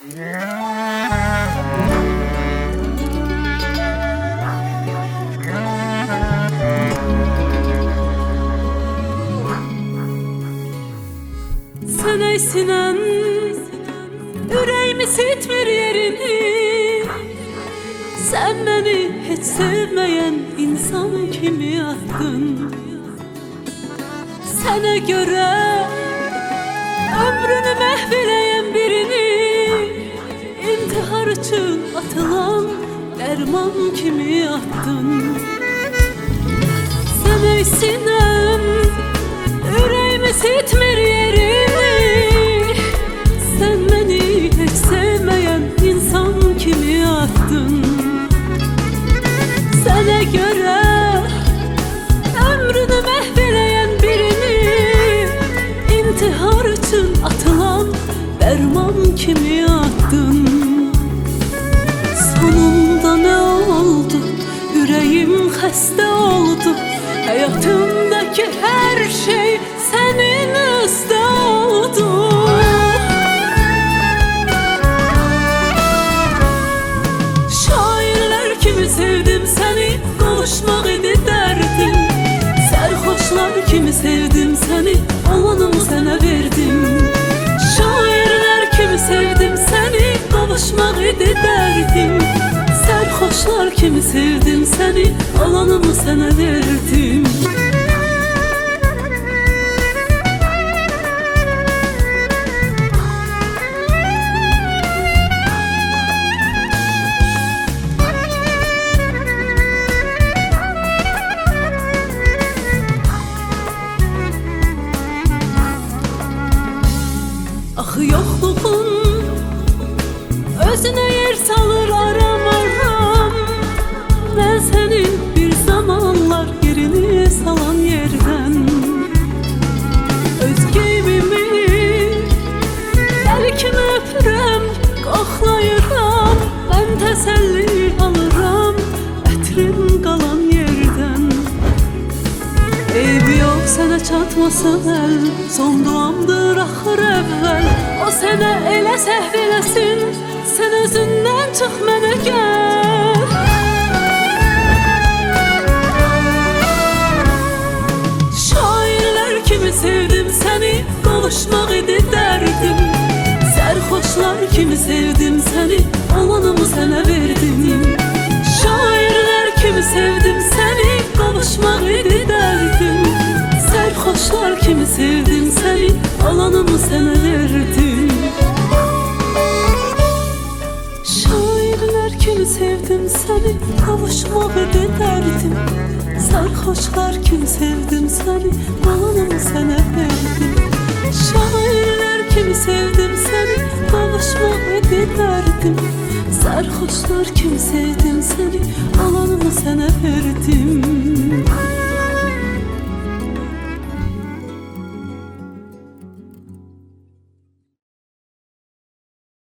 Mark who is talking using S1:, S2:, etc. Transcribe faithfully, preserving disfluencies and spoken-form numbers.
S1: Sen eysinen yüreğimi sitmir yerini. Sen beni hiç sevmeyen insan kimi attın. Sana göre ömrünü mahveleyen birini, intihar için atılan derman kimi attın. Sen eysinen yüreğimi sitmir yerini. Sen beni hiç sevmeyen insan kimi attın. Sana göre ömrünü mahveleyen birini, intihar için atılan derman kimi attın. Sonunda ne oldu? Yüreğim xəstə oldu. Hayatımdaki her şey senin üstə oldu. Şairler kimi sevdim seni, kavuşmak idi derdim. Serhoşlar kimi sevdim seni, olanımı sana verdim. Şairler kimi sevdim seni, kavuşmak idi derdim. Serhoşlar kimi sevdim seni, olanımı sana verdim. Ah yokluğun özüne yer salır aram aram. Ben senin bir zamanlar yerini salan yerden. Özgümimi belki öpürəm, qoxlayıram. Ben təsəlli alıram ətrim qalan yerden. Eybi yok sana çatmasın el, son duamdır axır əvvəl. O sənə elə səhv eləsin, sen özündən çıx mənə gəl. Şairler kimi sevdim səni, qavuşmaq idi dərdim. Sərxoşlar kimi sevdim səni, olanımı sənə verdim. Şairler kimi sevdim səni, qavuşmaq idi dərdim. Sərxoşlar kimi sevdim səni, olanımı sənə verdim. Şairler kimi sevdim səni, qavuşmaq idi dərdim. Sərxoşlar kimi sevdim səni, olanımı sənə verdim. Şairler kimi sevdim səni, qavuşmaq idi dərdim. Sərxoşlar kimi sevdim səni, olanımı sənə verdim.